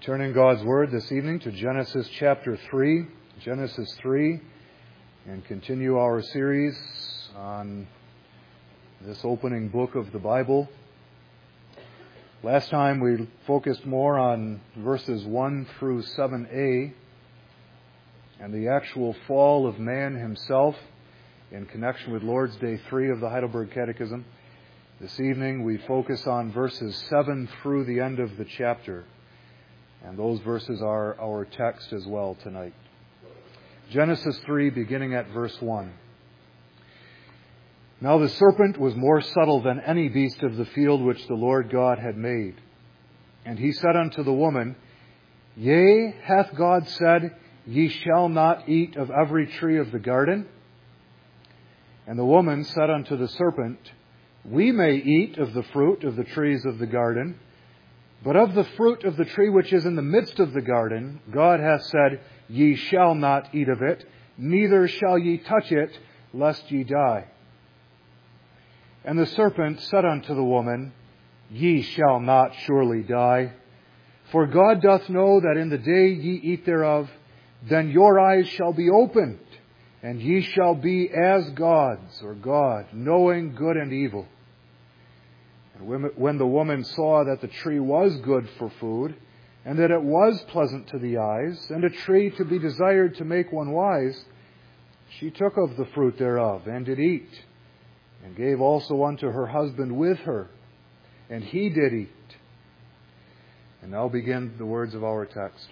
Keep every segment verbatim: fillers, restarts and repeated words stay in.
Turn in God's Word this evening to Genesis chapter three, Genesis three, and continue our series on this opening book of the Bible. Last time we focused more on verses one through seven a and the actual fall of man himself in connection with Lord's Day three of the Heidelberg Catechism. This evening we focus on verses seven through the end of the chapter. And those verses are our text as well tonight. Genesis three, beginning at verse one. Now the serpent was more subtle than any beast of the field which the Lord God had made. And he said unto the woman, Yea, hath God said, Ye shall not eat of every tree of the garden? And the woman said unto the serpent, We may eat of the fruit of the trees of the garden, but of the fruit of the tree which is in the midst of the garden, God hath said, Ye shall not eat of it, neither shall ye touch it, lest ye die. And the serpent said unto the woman, Ye shall not surely die. For God doth know that in the day ye eat thereof, then your eyes shall be opened, and ye shall be as gods, or God, knowing good and evil. And when the woman saw that the tree was good for food, and that it was pleasant to the eyes, and a tree to be desired to make one wise, she took of the fruit thereof, and did eat, and gave also unto her husband with her, and he did eat. And now begin the words of our text.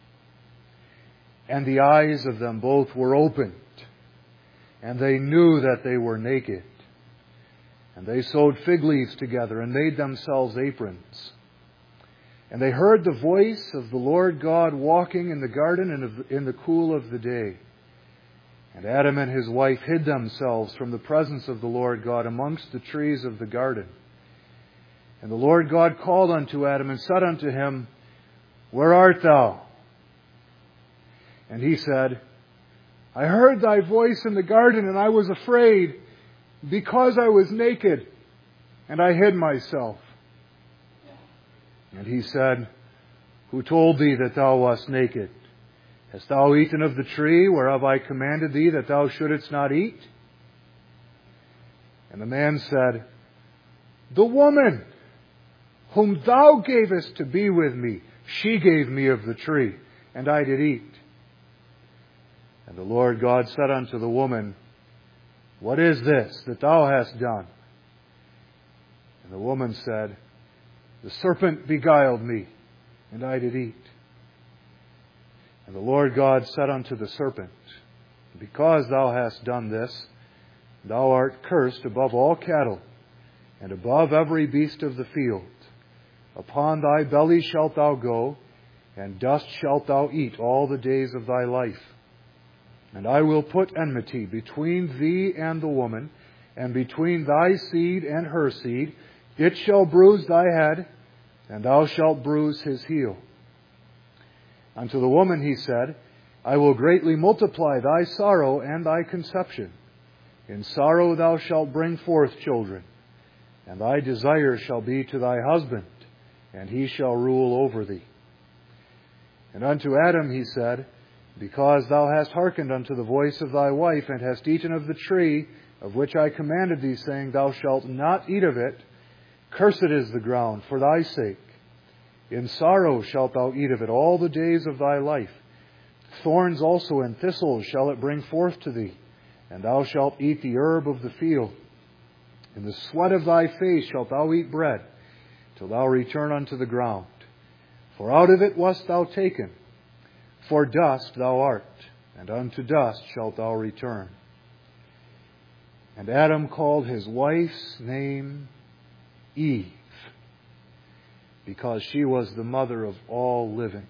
And the eyes of them both were opened, and they knew that they were naked. And they sewed fig leaves together and made themselves aprons. And they heard the voice of the Lord God walking in the garden in the cool of the day. And Adam and his wife hid themselves from the presence of the Lord God amongst the trees of the garden. And the Lord God called unto Adam and said unto him, Where art thou? And he said, I heard thy voice in the garden, and I was afraid, because I was naked, and I hid myself. And he said, Who told thee that thou wast naked? Hast thou eaten of the tree whereof I commanded thee that thou shouldest not eat? And the man said, The woman whom thou gavest to be with me, she gave me of the tree, and I did eat. And the Lord God said unto the woman, What is this that thou hast done? And the woman said, The serpent beguiled me, and I did eat. And the Lord God said unto the serpent, Because thou hast done this, thou art cursed above all cattle, and above every beast of the field. Upon thy belly shalt thou go, and dust shalt thou eat all the days of thy life. And I will put enmity between thee and the woman, and between thy seed and her seed. It shall bruise thy head, and thou shalt bruise his heel. Unto the woman he said, I will greatly multiply thy sorrow and thy conception. In sorrow thou shalt bring forth children, and thy desire shall be to thy husband, and he shall rule over thee. And unto Adam he said, Because thou hast hearkened unto the voice of thy wife, and hast eaten of the tree of which I commanded thee, saying, Thou shalt not eat of it, cursed is the ground for thy sake. In sorrow shalt thou eat of it all the days of thy life. Thorns also and thistles shall it bring forth to thee, and thou shalt eat the herb of the field. In the sweat of thy face shalt thou eat bread, till thou return unto the ground. For out of it wast thou taken. For dust thou art, and unto dust shalt thou return. And Adam called his wife's name Eve, because she was the mother of all living.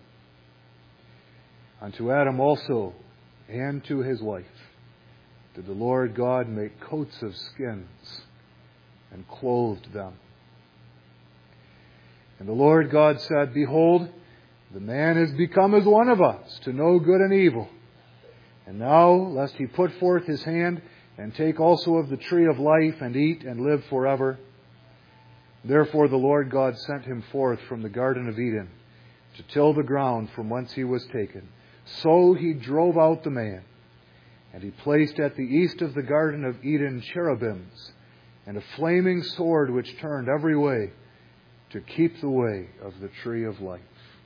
Unto Adam also, and to his wife, did the Lord God make coats of skins, and clothed them. And the Lord God said, Behold, the man is become as one of us, to know good and evil. And now, lest he put forth his hand, and take also of the tree of life, and eat, and live forever. Therefore the Lord God sent him forth from the Garden of Eden, to till the ground from whence he was taken. So he drove out the man, and he placed at the east of the Garden of Eden cherubims, and a flaming sword which turned every way, to keep the way of the tree of life.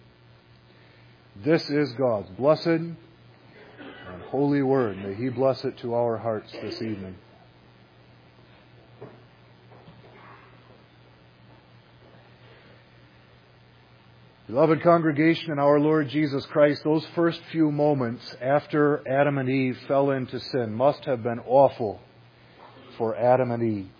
This is God's blessed and holy word. May He bless it to our hearts this evening. Beloved congregation in our Lord Jesus Christ, those first few moments after Adam and Eve fell into sin must have been awful for Adam and Eve.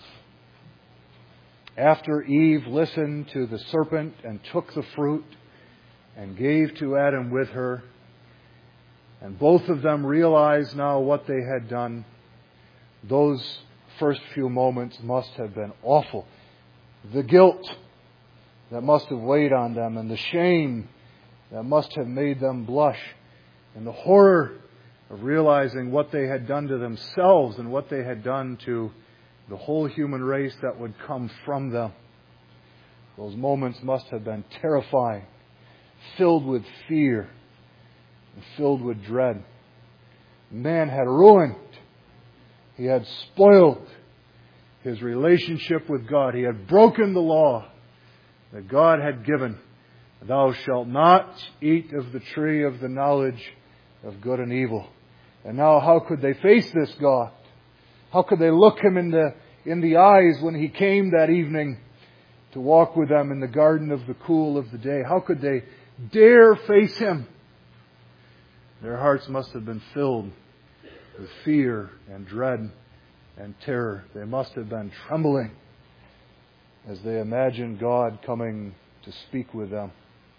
After Eve listened to the serpent and took the fruit and gave to Adam with her, and both of them realized now what they had done, those first few moments must have been awful. The guilt that must have weighed on them, and the shame that must have made them blush, and the horror of realizing what they had done to themselves and what they had done to the whole human race that would come from them. Those moments must have been terrifying, filled with fear and filled with dread. Man had ruined, he had spoiled his relationship with God. He had broken the law that God had given. Thou shalt not eat of the tree of the knowledge of good and evil. And now how could they face this God? How could they look Him in the, in the eyes when He came that evening to walk with them in the garden of the cool of the day? How could they dare face Him? Their hearts must have been filled with fear and dread and terror. They must have been trembling as they imagined God coming to speak with them.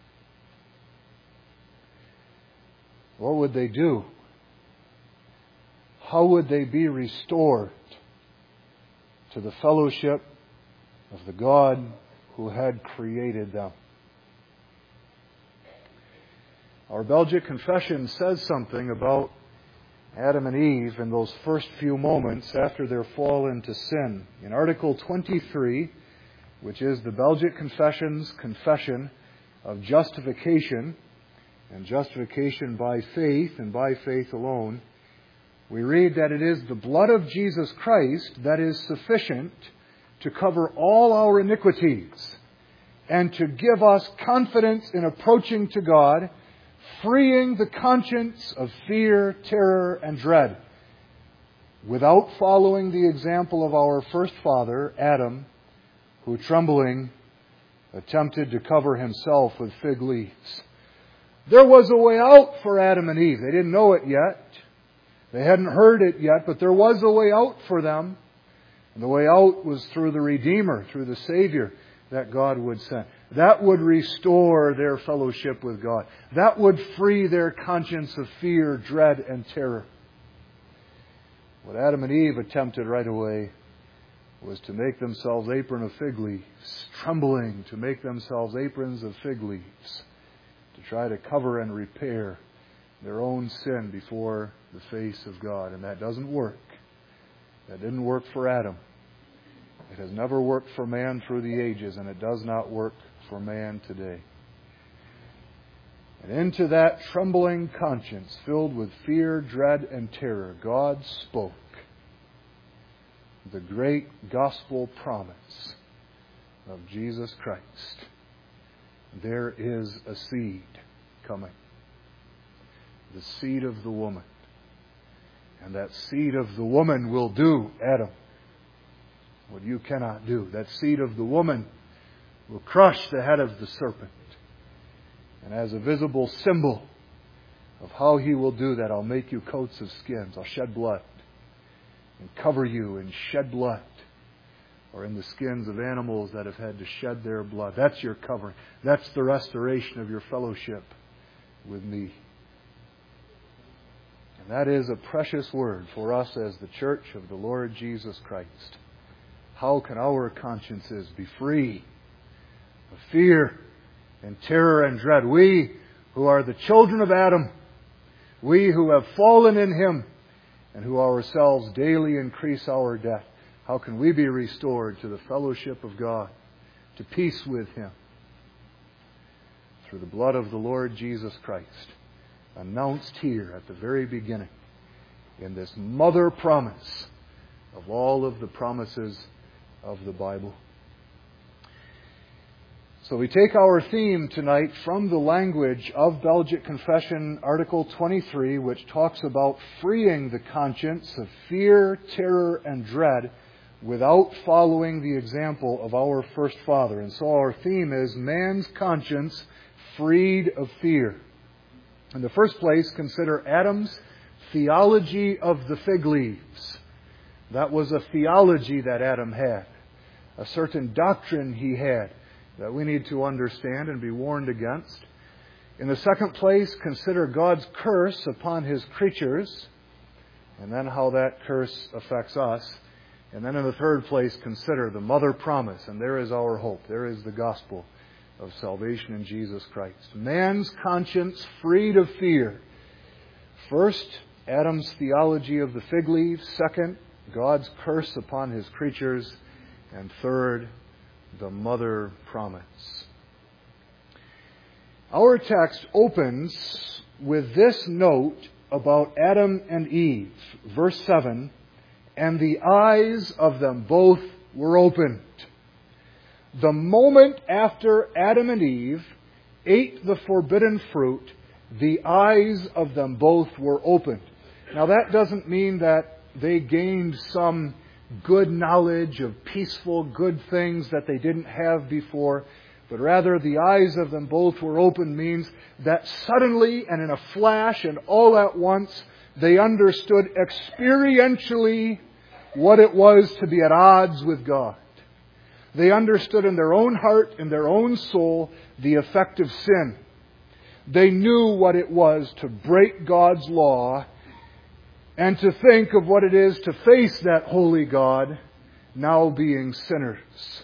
What would they do? How would they be restored to the fellowship of the God who had created them? Our Belgic Confession says something about Adam and Eve in those first few moments after their fall into sin. In Article twenty-three, which is the Belgic Confession's confession of justification, and justification by faith and by faith alone, we read that it is the blood of Jesus Christ that is sufficient to cover all our iniquities and to give us confidence in approaching to God, freeing the conscience of fear, terror, and dread, without following the example of our first father, Adam, who, trembling, attempted to cover himself with fig leaves. There was a way out for Adam and Eve. They didn't know it yet. They hadn't heard it yet, but there was a way out for them. And the way out was through the Redeemer, through the Savior that God would send. That would restore their fellowship with God. That would free their conscience of fear, dread, and terror. What Adam and Eve attempted right away was to make themselves apron of fig leaves, trembling to make themselves aprons of fig leaves, to try to cover and repair their own sin before the face of God. And that doesn't work. That didn't work for Adam. It has never worked for man through the ages, and it does not work for man today. And into that trembling conscience, filled with fear, dread, and terror, God spoke the great gospel promise of Jesus Christ. There is a seed coming. The seed of the woman. And that seed of the woman will do, Adam, what you cannot do. That seed of the woman will crush the head of the serpent. And as a visible symbol of how He will do that, I'll make you coats of skins. I'll shed blood and cover you in shed blood, or in the skins of animals that have had to shed their blood. That's your covering. That's the restoration of your fellowship with me. And that is a precious word for us as the church of the Lord Jesus Christ. How can our consciences be free of fear and terror and dread? We who are the children of Adam, we who have fallen in him, and who ourselves daily increase our debt, how can we be restored to the fellowship of God, to peace with Him? through the blood of the Lord Jesus Christ, announced here at the very beginning in this mother promise of all of the promises of the Bible. So we take our theme tonight from the language of Belgic Confession, Article twenty-three, which talks about freeing the conscience of fear, terror, and dread without following the example of our first father. And so our theme is man's conscience freed of fear. In the first place, consider Adam's theology of the fig leaves. That was a theology that Adam had, a certain doctrine he had that we need to understand and be warned against. In the second place, consider God's curse upon His creatures, and then how that curse affects us. And then in the third place, consider the mother promise, and there is our hope. There is the gospel of salvation in Jesus Christ. Man's conscience freed of fear. First, Adam's theology of the fig leaves. Second, God's curse upon His creatures. And third, the mother promise. Our text opens with this note about Adam and Eve. Verse seven, and the eyes of them both were opened. The moment after Adam and Eve ate the forbidden fruit, the eyes of them both were opened. Now that doesn't mean that they gained some good knowledge of peaceful, good things that they didn't have before, but rather the eyes of them both were opened means that suddenly and in a flash and all at once they understood experientially what it was to be at odds with God. They understood in their own heart, in their own soul, the effect of sin. They knew what it was to break God's law and to think of what it is to face that holy God, now being sinners.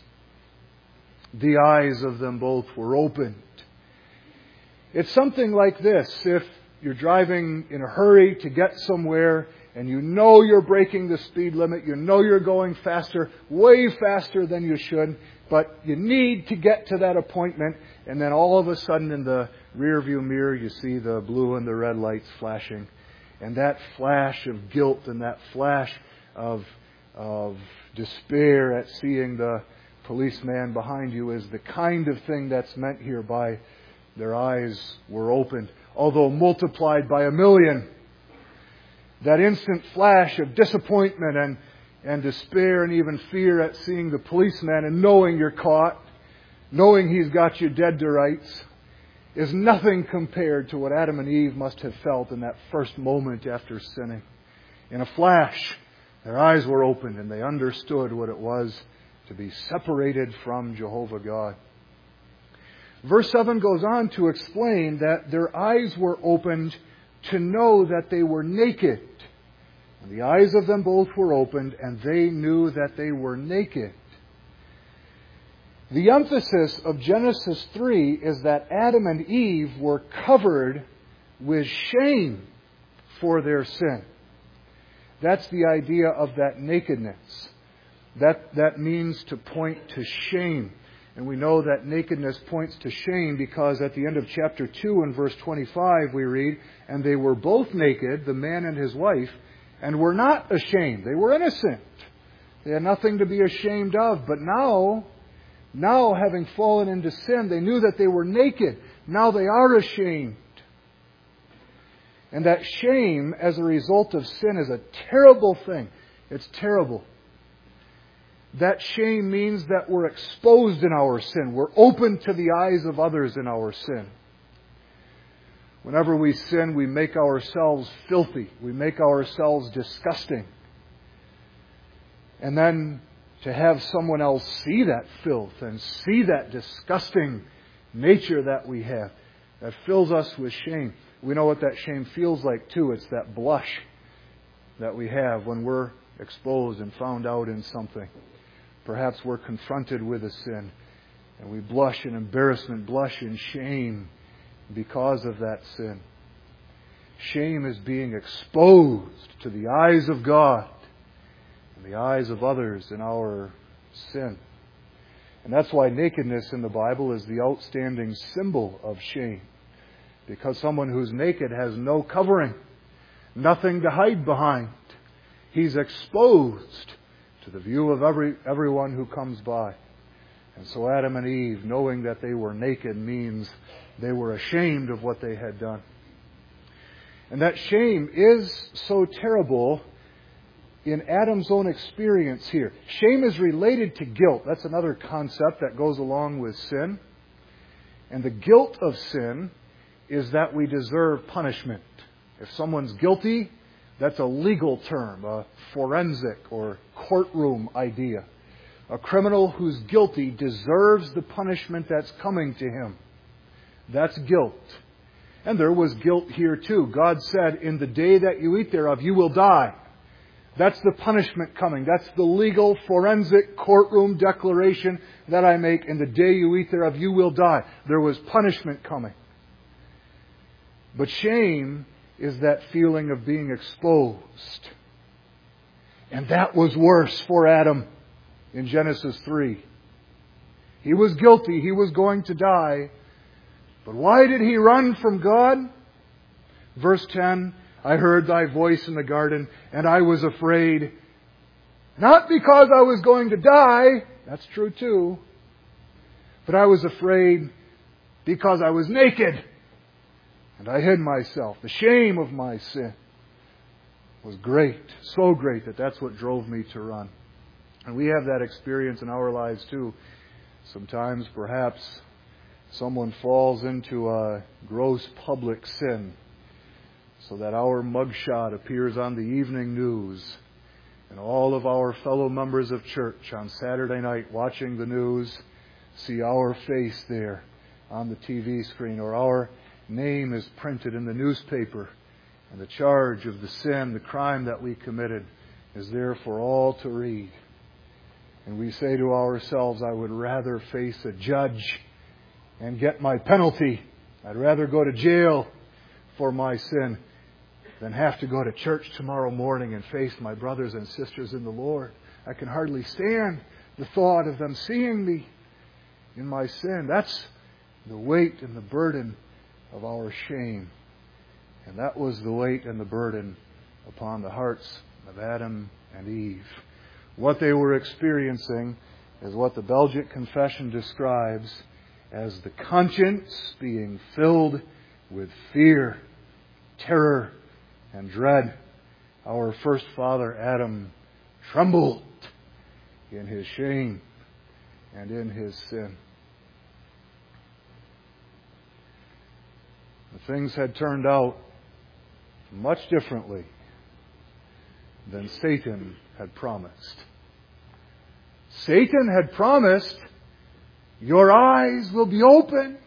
The eyes of them both were opened. It's something like this. If you're driving in a hurry to get somewhere and you know you're breaking the speed limit, you know you're going faster, way faster than you should, but you need to get to that appointment, and then all of a sudden in the rearview mirror you see the blue and the red lights flashing. And that flash of guilt and that flash of, of despair at seeing the policeman behind you is the kind of thing that's meant here by their eyes were opened, although multiplied by a million. That instant flash of disappointment and, and despair and even fear at seeing the policeman and knowing you're caught, knowing he's got you dead to rights, is nothing compared to what Adam and Eve must have felt in that first moment after sinning. In a flash, their eyes were opened and they understood what it was to be separated from Jehovah God. Verse seven goes on to explain that their eyes were opened to know that they were naked. And the eyes of them both were opened, and they knew that they were naked. The emphasis of Genesis three is that Adam and Eve were covered with shame for their sin. That's the idea of that nakedness. That, that means to point to shame. And we know that nakedness points to shame because at the end of chapter two and verse twenty-five we read, and they were both naked, the man and his wife, and were not ashamed. They were innocent. They had nothing to be ashamed of. But now, now having fallen into sin, they knew that they were naked. Now they are ashamed. And that shame as a result of sin is a terrible thing. It's terrible. That shame means that we're exposed in our sin. We're open to the eyes of others in our sin. Whenever we sin, we make ourselves filthy. We make ourselves disgusting. And then to have someone else see that filth and see that disgusting nature that we have, that fills us with shame. We know what that shame feels like too. It's that blush that we have when we're exposed and found out in something. Perhaps we're confronted with a sin and we blush in embarrassment, blush in shame because of that sin. Shame is being exposed to the eyes of God and the eyes of others in our sin. And that's why nakedness in the Bible is the outstanding symbol of shame. Because someone who's naked has no covering, nothing to hide behind. He's exposed to the view of every everyone who comes by. And so Adam and Eve, knowing that they were naked, means they were ashamed of what they had done. And that shame is so terrible in Adam's own experience here. Shame is related to guilt. That's another concept that goes along with sin. And the guilt of sin is that we deserve punishment. If someone's guilty, that's a legal term, a forensic or courtroom idea. A criminal who's guilty deserves the punishment that's coming to him. That's guilt. And there was guilt here too. God said, in the day that you eat thereof, you will die. That's the punishment coming. That's the legal forensic courtroom declaration that I make. In the day you eat thereof, you will die. There was punishment coming. But shame is that feeling of being exposed. And that was worse for Adam in Genesis three. He was guilty. He was going to die. But why did he run from God? Verse ten, I heard thy voice in the garden, and I was afraid. Not because I was going to die. That's true too. But I was afraid because I was naked. And I hid myself. The shame of my sin was great. So great that that's what drove me to run. And we have that experience in our lives too. Sometimes perhaps someone falls into a gross public sin so that our mugshot appears on the evening news. And all of our fellow members of church on Saturday night watching the news see our face there on the T V screen, or our name is printed in the newspaper, and the charge of the sin, the crime that we committed, is there for all to read. And we say to ourselves, I would rather face a judge and get my penalty. I'd rather go to jail for my sin than have to go to church tomorrow morning and face my brothers and sisters in the Lord. I can hardly stand the thought of them seeing me in my sin. That's the weight and the burden of our shame. And that was the weight and the burden upon the hearts of Adam and Eve. What they were experiencing is what the Belgic Confession describes as the conscience being filled with fear, terror, and dread. Our first father, Adam, trembled in his shame and in his sin. Things had turned out much differently than Satan had promised. Satan had promised, your eyes will be open.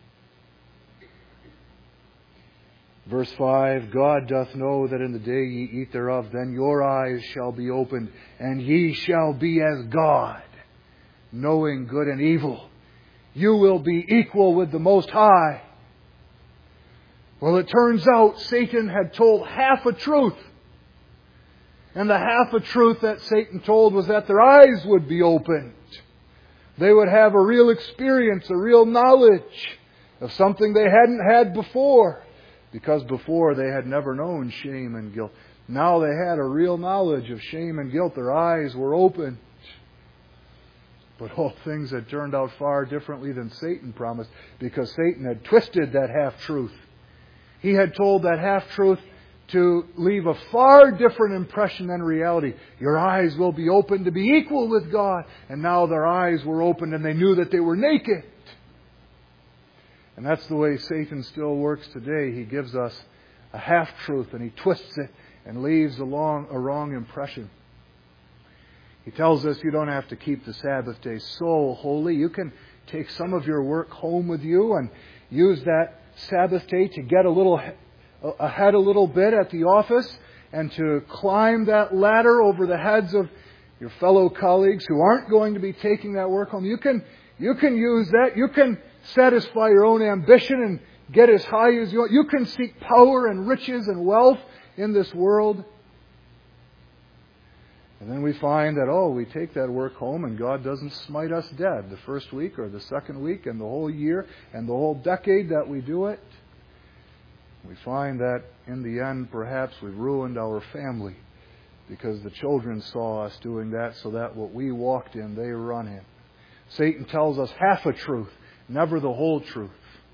Verse five, God doth know that in the day ye eat thereof, then your eyes shall be opened, and ye shall be as God, knowing good and evil. You will be equal with the Most High. Well, it turns out Satan had told half a truth. And the half a truth that Satan told was that their eyes would be opened. They would have a real experience, a real knowledge of something they hadn't had before. Because before they had never known shame and guilt. Now they had a real knowledge of shame and guilt. Their eyes were opened. But all things had turned out far differently than Satan promised. Because Satan had twisted that half-truth. He had told that half-truth to leave a far different impression than reality. Your eyes will be open to be equal with God. And now their eyes were opened and they knew that they were naked. And that's the way Satan still works today. He gives us a half-truth and he twists it and leaves a, long, a wrong impression. He tells us you don't have to keep the Sabbath day so holy. You can take some of your work home with you and use that Sabbath day to get a little ahead a little bit at the office and to climb that ladder over the heads of your fellow colleagues who aren't going to be taking that work home. You can you can use that. You can satisfy your own ambition and get as high as you want. You can seek power and riches and wealth in this world. And then we find that, oh, we take that work home and God doesn't smite us dead the first week or the second week and the whole year and the whole decade that we do it. We find that in the end, perhaps we've ruined our family because the children saw us doing that, so that what we walked in, they run in. Satan tells us half a truth, never the whole truth.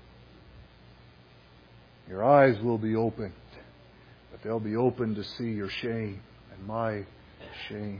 Your eyes will be opened, but they'll be opened to see your shame and my shame.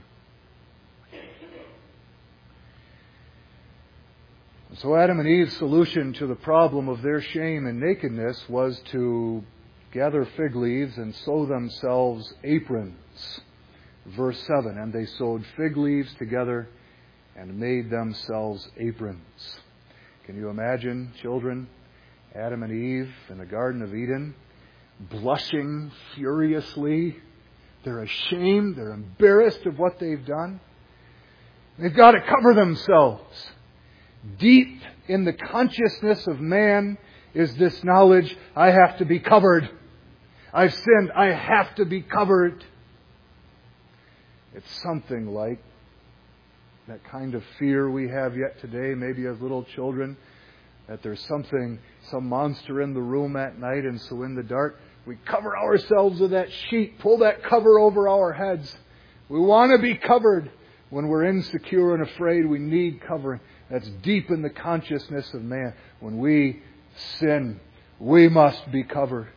And so Adam and Eve's solution to the problem of their shame and nakedness was to gather fig leaves and sew themselves aprons. Verse seven, and they sewed fig leaves together and made themselves aprons. Can you imagine, children, Adam and Eve in the Garden of Eden, blushing furiously? They're ashamed, they're embarrassed of what they've done. They've got to cover themselves. Deep in the consciousness of man is this knowledge, I have to be covered. I've sinned, I have to be covered. It's something like that kind of fear we have yet today, maybe as little children, that there's something, some monster in the room at night, and so in the dark, we cover ourselves with that sheet, pull that cover over our heads. We want to be covered. When we're insecure and afraid, we need covering. That's deep in the consciousness of man. When we sin, we must be covered.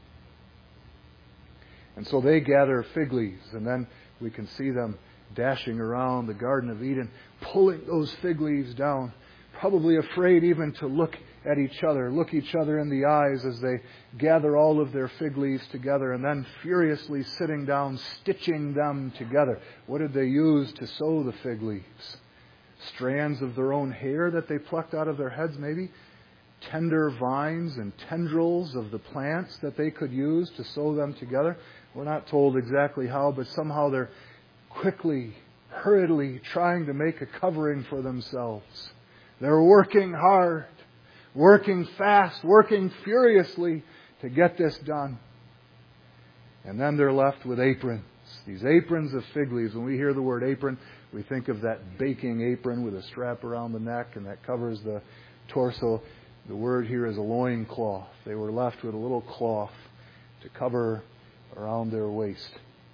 And so they gather fig leaves, and then we can see them dashing around the Garden of Eden, pulling those fig leaves down, probably afraid even to look at each other, look each other in the eyes as they gather all of their fig leaves together, and then furiously sitting down, stitching them together. What did they use to sew the fig leaves? Strands of their own hair that they plucked out of their heads, maybe? Tender vines and tendrils of the plants that they could use to sew them together? We're not told exactly how, but somehow they're quickly, hurriedly trying to make a covering for themselves. They're working hard, working fast, working furiously to get this done. And then they're left with aprons. These aprons of fig leaves. When we hear the word apron, we think of that baking apron with a strap around the neck and that covers the torso. The word here is a loincloth. They were left with a little cloth to cover around their waist.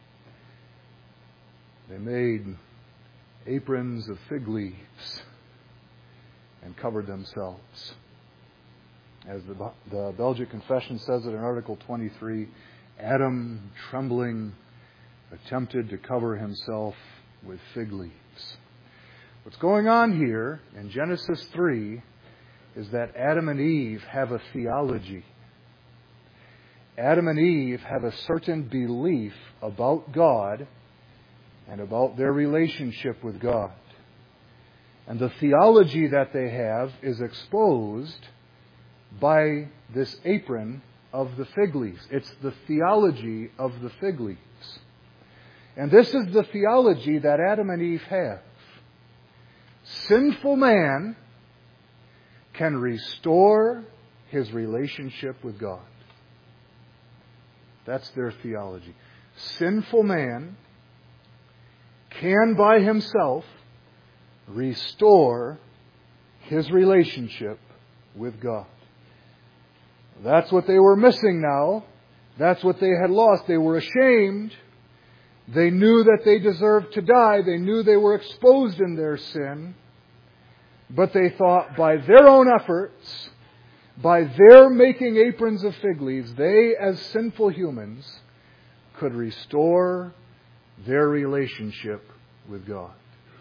They made aprons of fig leaves and covered themselves. As the, the Belgic Confession says it in Article twenty-three, Adam, trembling, attempted to cover himself with fig leaves. What's going on here in Genesis three is that Adam and Eve have a theology. Adam and Eve have a certain belief about God and about their relationship with God. And the theology that they have is exposed by this apron of the fig leaves. It's the theology of the fig leaves. And this is the theology that Adam and Eve have. Sinful man can restore his relationship with God. That's their theology. Sinful man can by himself restore his relationship with God. That's what they were missing now. That's what they had lost. They were ashamed. They knew that they deserved to die. They knew they were exposed in their sin. But they thought by their own efforts, by their making aprons of fig leaves, they as sinful humans could restore their relationship with God.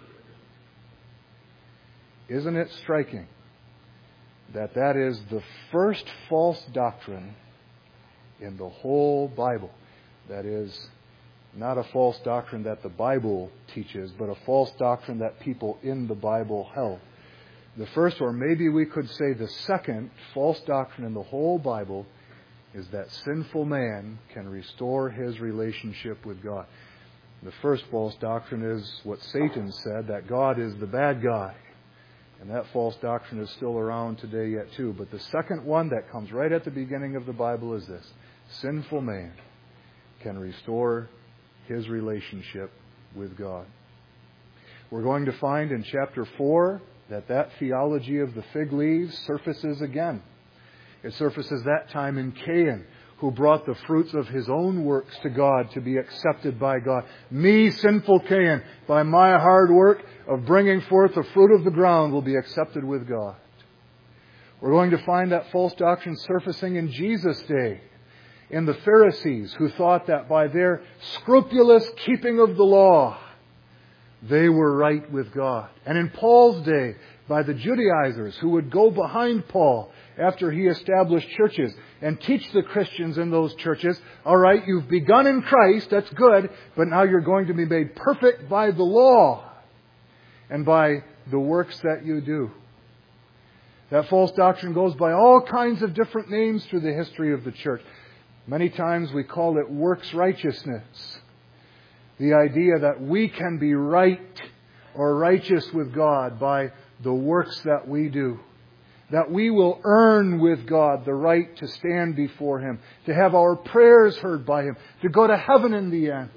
Isn't it striking that that is the first false doctrine in the whole Bible? That is not a false doctrine that the Bible teaches, but a false doctrine that people in the Bible held. The first, or maybe we could say the second, false doctrine in the whole Bible is that sinful man can restore his relationship with God. The first false doctrine is what Satan said, that God is the bad guy. And that false doctrine is still around today yet too. But the second one that comes right at the beginning of the Bible is this: sinful man can restore his relationship with God. We're going to find in chapter four that that theology of the fig leaves surfaces again. It surfaces that time in Cain, who brought the fruits of his own works to God to be accepted by God. Me, sinful Cain, by my hard work of bringing forth the fruit of the ground, will be accepted with God. We're going to find that false doctrine surfacing in Jesus' day, in the Pharisees, who thought that by their scrupulous keeping of the law, they were right with God. And in Paul's day, by the Judaizers, who would go behind Paul after he established churches and teach the Christians in those churches, all right, you've begun in Christ, that's good, but now you're going to be made perfect by the law and by the works that you do. That false doctrine goes by all kinds of different names through the history of the church. Many times we call it works righteousness. The idea that we can be right or righteous with God by the works that we do. That we will earn with God the right to stand before Him, to have our prayers heard by Him, to go to heaven in the end.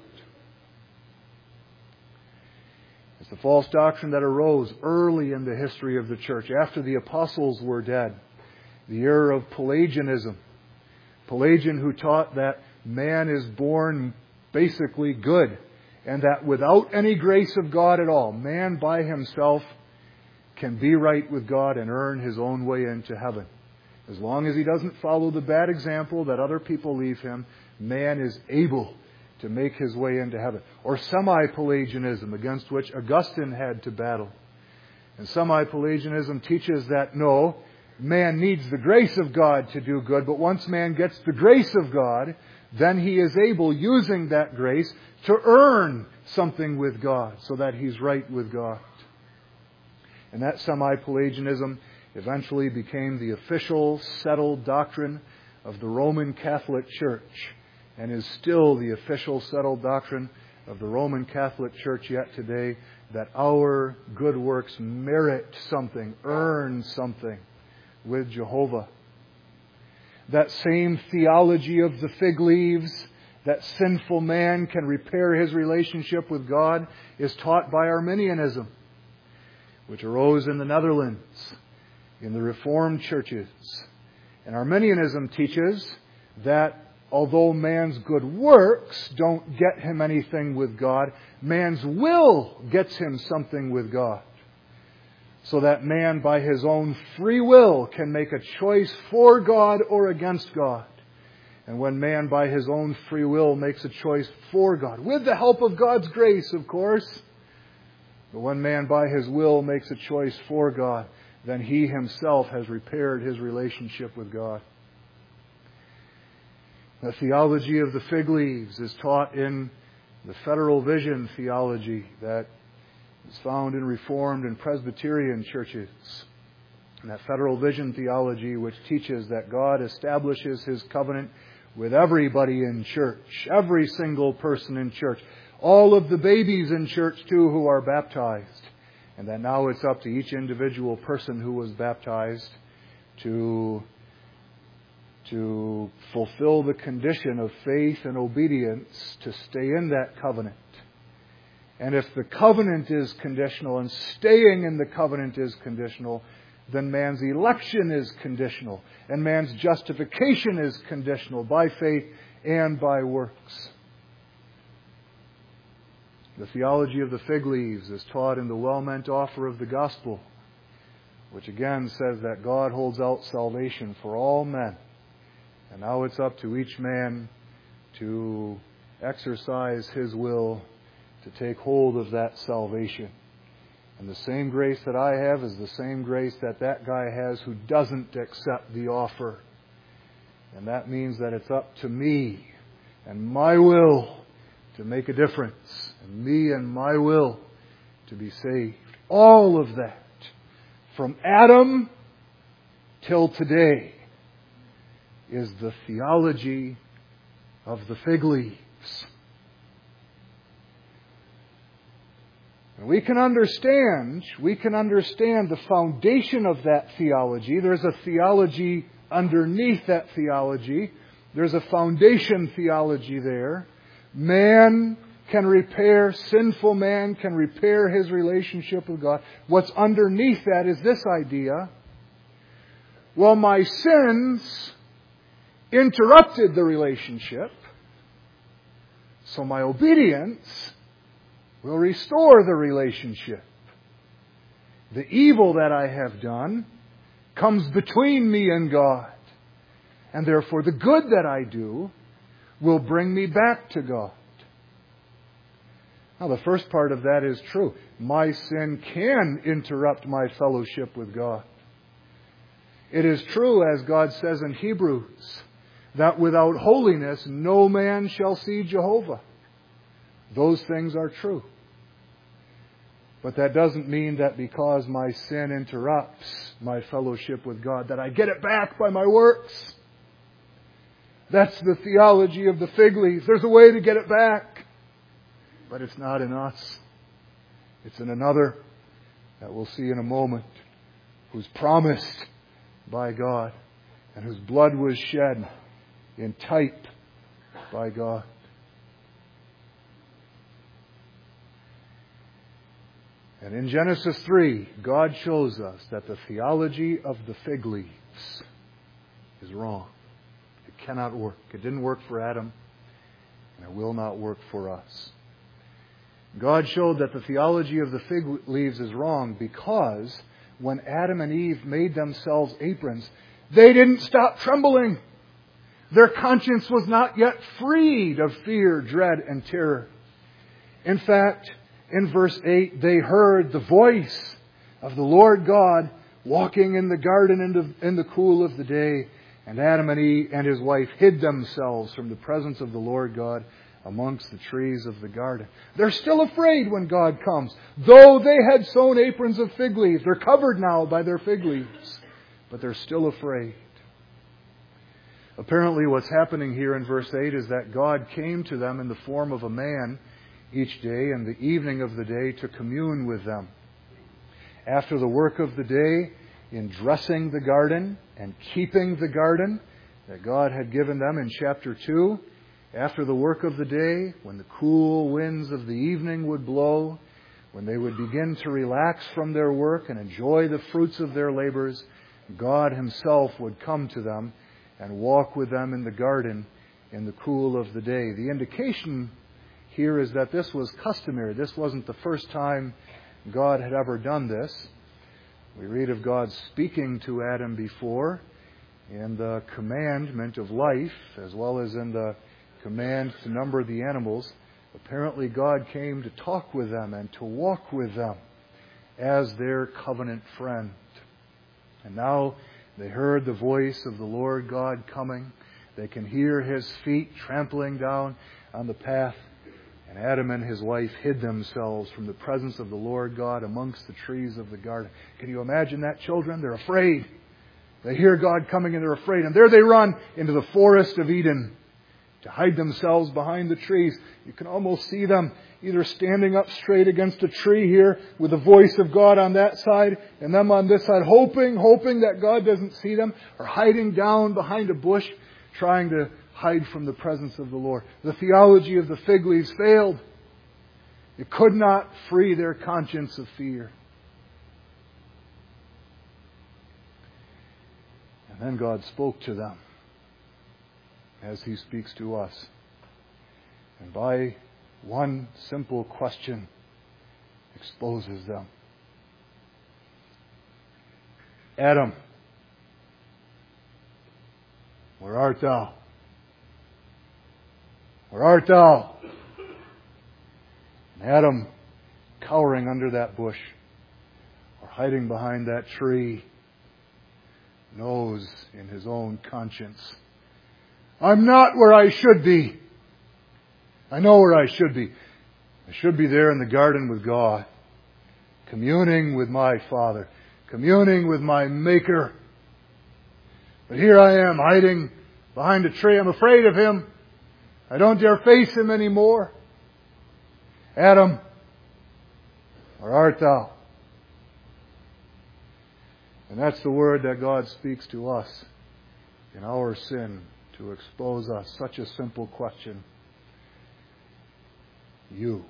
It's the false doctrine that arose early in the history of the church, after the apostles were dead. The era of Pelagianism. Pelagian, who taught that man is born basically good, and that without any grace of God at all, man by himself can be right with God and earn his own way into heaven. As long as he doesn't follow the bad example that other people leave him, man is able to make his way into heaven. Or semi-Pelagianism, against which Augustine had to battle. And semi-Pelagianism teaches that no, man needs the grace of God to do good, but once man gets the grace of God, then he is able, using that grace, to earn something with God so that he's right with God. And that semi-Pelagianism eventually became the official, settled doctrine of the Roman Catholic Church, and is still the official, settled doctrine of the Roman Catholic Church yet today, that our good works merit something, earn something with Jehovah. That same theology of the fig leaves, that sinful man can repair his relationship with God, is taught by Arminianism, which arose in the Netherlands, in the Reformed churches. And Arminianism teaches that although man's good works don't get him anything with God, man's will gets him something with God. So that man, by his own free will, can make a choice for God or against God. And when man, by his own free will, makes a choice for God, with the help of God's grace, of course, but when man, by his will, makes a choice for God, then he himself has repaired his relationship with God. The theology of the fig leaves is taught in the Federal Vision theology that is found in Reformed and Presbyterian churches. And that Federal Vision theology, which teaches that God establishes His covenant with everybody in church, every single person in church, all of the babies in church too who are baptized, and that now it's up to each individual person who was baptized to to fulfill the condition of faith and obedience to stay in that covenant. And if the covenant is conditional and staying in the covenant is conditional, then man's election is conditional and man's justification is conditional by faith and by works. The theology of the fig leaves is taught in the well-meant offer of the gospel, which again says that God holds out salvation for all men. And now it's up to each man to exercise his will to take hold of that salvation. And the same grace that I have is the same grace that that guy has who doesn't accept the offer. And that means that it's up to me and my will to make a difference. And me and my will to be saved. All of that, from Adam till today, is the theology of the fig leaves. And we can understand, we can understand the foundation of that theology. There's a theology underneath that theology. There's a foundation theology there. Man can repair, sinful man can repair his relationship with God. What's underneath that is this idea. Well, my sins interrupted the relationship, so my obedience will restore the relationship. The evil that I have done comes between me and God, and therefore the good that I do will bring me back to God. Now, the first part of that is true. My sin can interrupt my fellowship with God. It is true, as God says in Hebrews, that without holiness no man shall see Jehovah. Those things are true. But that doesn't mean that because my sin interrupts my fellowship with God, that I get it back by my works. That's the theology of the fig leaves. There's a way to get it back. But it's not in us. It's in another that we'll see in a moment, who's promised by God and whose blood was shed in type by God. And in Genesis three, God shows us that the theology of the fig leaves is wrong. It cannot work. It didn't work for Adam, and it will not work for us. God showed that the theology of the fig leaves is wrong because when Adam and Eve made themselves aprons, they didn't stop trembling. Their conscience was not yet freed of fear, dread, and terror. In fact, in verse eight, they heard the voice of the Lord God walking in the garden in the, in the cool of the day. And Adam and Eve and his wife hid themselves from the presence of the Lord God amongst the trees of the garden. They're still afraid when God comes. Though they had sewn aprons of fig leaves, they're covered now by their fig leaves. But they're still afraid. Apparently what's happening here in verse eight is that God came to them in the form of a man each day and the evening of the day to commune with them. After the work of the day, in dressing the garden and keeping the garden that God had given them in chapter two, after the work of the day, when the cool winds of the evening would blow, when they would begin to relax from their work and enjoy the fruits of their labors, God Himself would come to them and walk with them in the garden in the cool of the day. The indication here is that this was customary. This wasn't the first time God had ever done this. We read of God speaking to Adam before in the commandment of life, as well as in the command to number the animals. Apparently God came to talk with them and to walk with them as their covenant friend. And now they heard the voice of the Lord God coming. They can hear His feet trampling down on the path. And Adam and his wife hid themselves from the presence of the Lord God amongst the trees of the garden. Can you imagine that, children? They're afraid. They hear God coming and they're afraid. And there they run into the forest of Eden to hide themselves behind the trees. You can almost see them either standing up straight against a tree here with the voice of God on that side and them on this side, hoping, hoping that God doesn't see them, or hiding down behind a bush, trying to hide from the presence of the Lord. The theology of the fig leaves failed. It could not free their conscience of fear. And then God spoke to them as He speaks to us. And by one simple question exposes them. Adam, where art thou? Where art thou? And Adam, cowering under that bush or hiding behind that tree, knows in his own conscience, I'm not where I should be. I know where I should be. I should be there in the garden with God, communing with my Father, communing with my Maker. But here I am, hiding behind a tree. I'm afraid of Him. I don't dare face Him anymore. Adam, where art thou? And that's the word that God speaks to us in our sin to expose us. Such a simple question. you?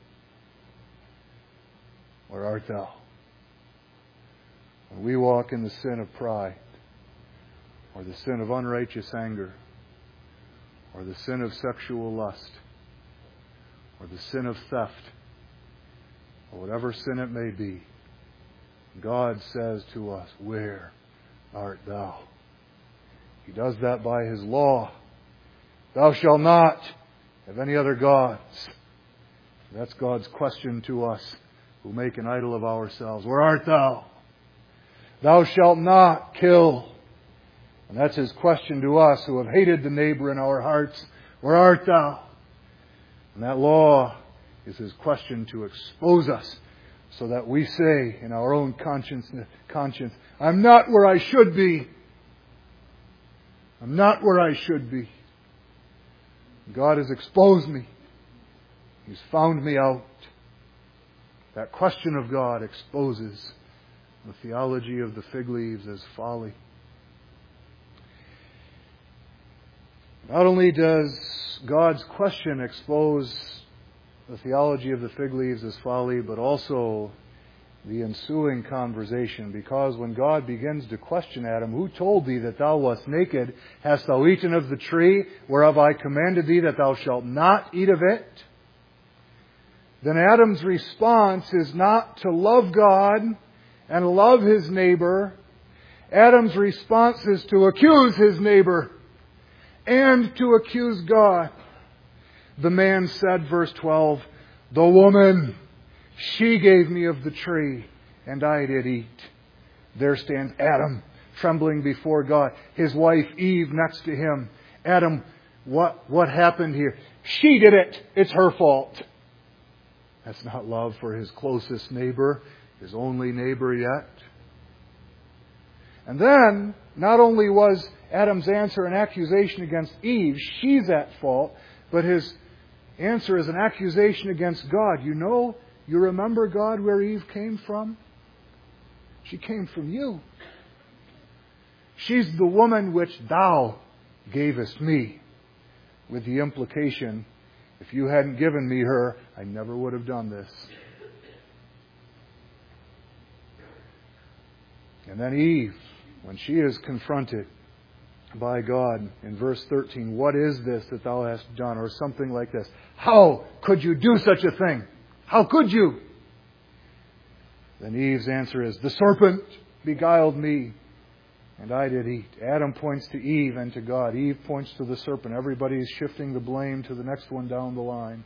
Where art thou? When we walk in the sin of pride, or the sin of unrighteous anger, or the sin of sexual lust, or the sin of theft, or whatever sin it may be, God says to us, where art thou? He does that by His law. Thou shalt not have any other gods. That's God's question to us who make an idol of ourselves. Where art thou? Thou shalt not kill. And that's His question to us who have hated the neighbor in our hearts. Where art thou? And that law is His question to expose us so that we say in our own conscience, conscience, I'm not where I should be. I'm not where I should be. God has exposed me. He's found me out. That question of God exposes the theology of the fig leaves as folly. Not only does God's question expose the theology of the fig leaves as folly, but also the ensuing conversation. Because when God begins to question Adam, who told thee that thou wast naked? Hast thou eaten of the tree whereof I commanded thee that thou shalt not eat of it? Then Adam's response is not to love God and love his neighbor. Adam's response is to accuse his neighbor and to accuse God. The man said, verse twelve, the woman, she gave me of the tree, and I did eat. There stands Adam, trembling before God. His wife Eve next to him. Adam, what, what happened here? She did it. It's her fault. That's not love for his closest neighbor, his only neighbor yet. And then, not only was Adam's answer an accusation against Eve, she's at fault, but his answer is an accusation against God. You know, you remember, God, where Eve came from? She came from you. She's the woman which thou gavest me. With the implication, if you hadn't given me her, I never would have done this. And then Eve, when she is confronted by God in verse thirteen, what is this that thou hast done? Or something like this. How could you do such a thing? How could you? Then Eve's answer is, the serpent beguiled me, and I did eat. Adam points to Eve and to God. Eve points to the serpent. Everybody is shifting the blame to the next one down the line.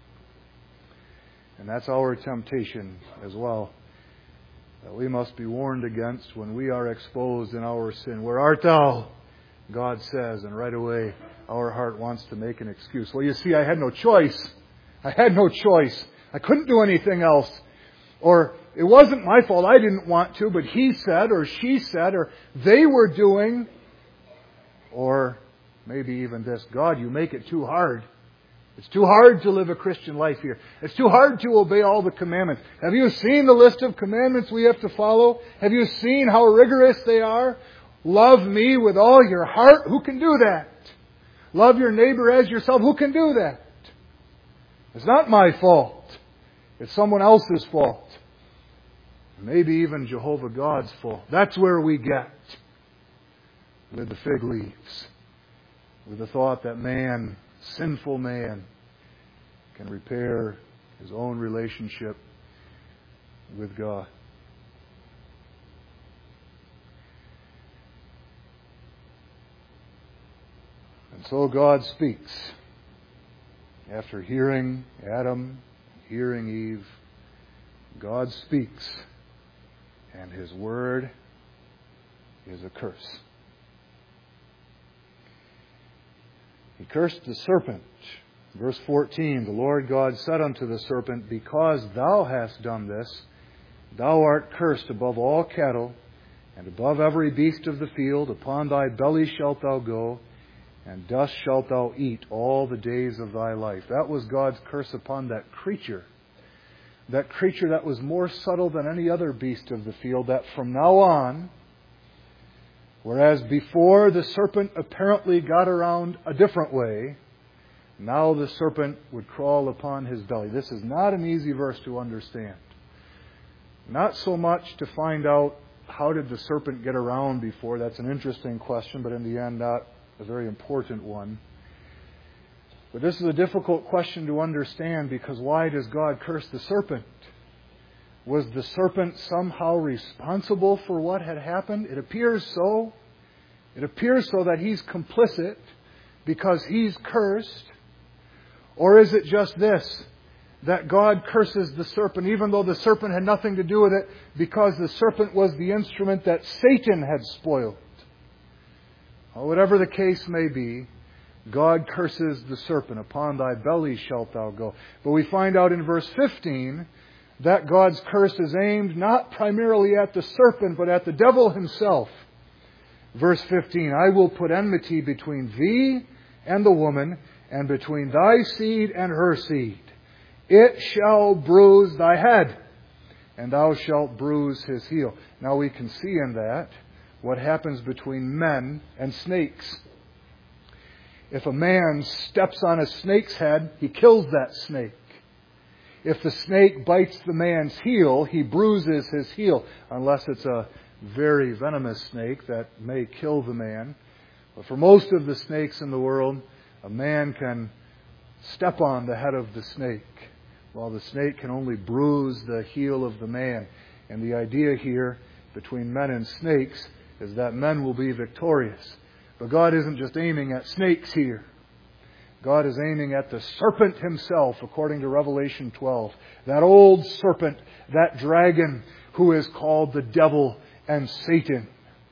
And that's our temptation as well, that we must be warned against when we are exposed in our sin. Where art thou? God says, and right away our heart wants to make an excuse. Well, you see, I had no choice. I had no choice. I couldn't do anything else. Or it wasn't my fault. I didn't want to, but he said, or she said, or they were doing. Or maybe even this, God, you make it too hard. It's too hard to live a Christian life here. It's too hard to obey all the commandments. Have you seen the list of commandments we have to follow? Have you seen how rigorous they are? Love me with all your heart. Who can do that? Love your neighbor as yourself. Who can do that? It's not my fault. It's someone else's fault. Maybe even Jehovah God's fault. That's where we get with the fig leaves. With the thought that man, sinful man, can repair his own relationship with God. And so God speaks. After hearing Adam, hearing Eve, God speaks. And His word is a curse. He cursed the serpent. Verse fourteen, the Lord God said unto the serpent, because thou hast done this, thou art cursed above all cattle, and above every beast of the field. Upon thy belly shalt thou go, and dust shalt thou eat all the days of thy life. That was God's curse upon that creature. That creature that was more subtle than any other beast of the field, that from now on, whereas before the serpent apparently got around a different way, Now the serpent would crawl upon his belly. This is not an easy verse to understand. Not so much to find out how did the serpent get around before. That's an interesting question, but in the end not a very important one. But this is a difficult question to understand, because why does God curse the serpent? Was the serpent somehow responsible for what had happened? It appears so. It appears so that he's complicit because he's cursed. Or is it just this, that God curses the serpent, even though the serpent had nothing to do with it, because the serpent was the instrument that Satan had spoiled? Well, whatever the case may be, God curses the serpent. Upon thy belly shalt thou go. But we find out in verse fifteen that God's curse is aimed not primarily at the serpent, but at the devil himself. Verse fifteen, I will put enmity between thee and the woman, and between thy seed and her seed. It shall bruise thy head, and thou shalt bruise his heel. Now we can see in that what happens between men and snakes. If a man steps on a snake's head, he kills that snake. If the snake bites the man's heel, he bruises his heel, unless it's a very venomous snake that may kill the man. But for most of the snakes in the world, a man can step on the head of the snake, while the snake can only bruise the heel of the man. And the idea here between men and snakes is that men will be victorious. But God isn't just aiming at snakes here. God is aiming at the serpent himself, according to Revelation twelve. That old serpent, that dragon who is called the devil and Satan.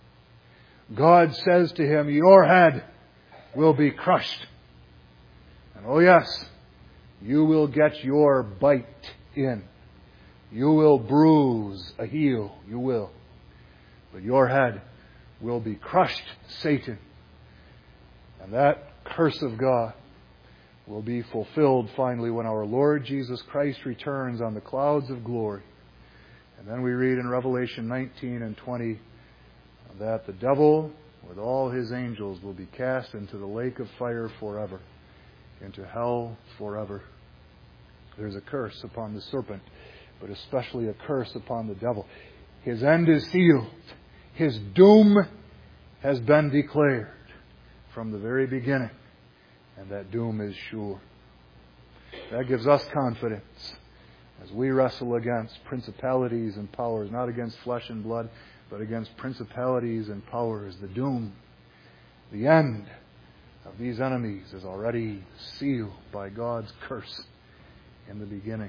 God says to him, your head will be crushed. And oh yes, you will get your bite in. You will bruise a heel. You will. But your head will be crushed, Satan. And that curse of God will be fulfilled finally when our Lord Jesus Christ returns on the clouds of glory. And then we read in Revelation nineteen and twenty that the devil with all his angels will be cast into the lake of fire forever, into hell forever. There's a curse upon the serpent, but especially a curse upon the devil. His end is sealed. His doom has been declared from the very beginning, and that doom is sure. That gives us confidence as we wrestle against principalities and powers, not against flesh and blood, but against principalities and powers. The doom, the end of these enemies is already sealed by God's curse in the beginning.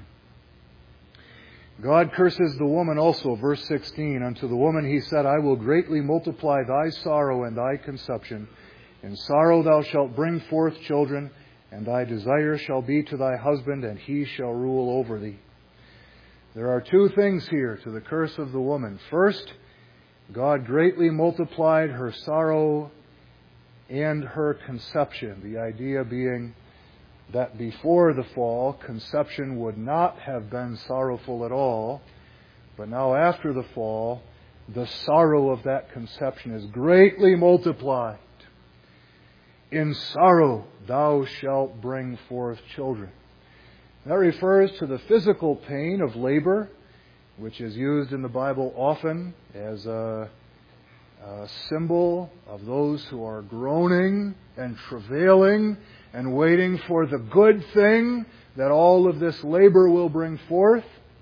God curses the woman also, verse sixteen. Unto the woman he said, I will greatly multiply thy sorrow and thy conception. In sorrow thou shalt bring forth children, and thy desire shall be to thy husband, and he shall rule over thee. There are two things here to the curse of the woman. First, God greatly multiplied her sorrow and her conception. The idea being that before the fall, conception would not have been sorrowful at all. But now after the fall, the sorrow of that conception is greatly multiplied. In sorrow thou shalt bring forth children. That refers to the physical pain of labor, which is used in the Bible often as a, a symbol of those who are groaning and travailing and waiting for the good thing that all of this labor will bring forth.